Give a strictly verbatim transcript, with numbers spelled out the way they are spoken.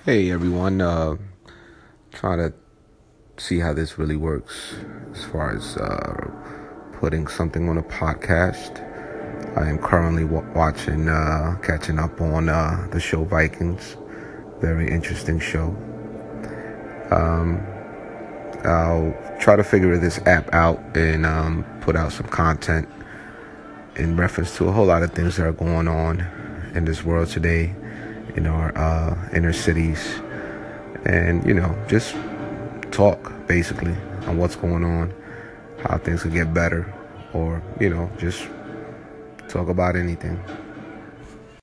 Hey everyone, uh, trying to see how this really works as far as uh, putting something on a podcast. I am currently w- watching, uh, catching up on uh, the show Vikings. Very interesting show. I'll try to figure this app out and um, put out some content in reference to a whole lot of things that are going on in this world today, in our uh, inner cities, and you know, just talk basically on what's going on, how things could get better, or you know, just talk about anything.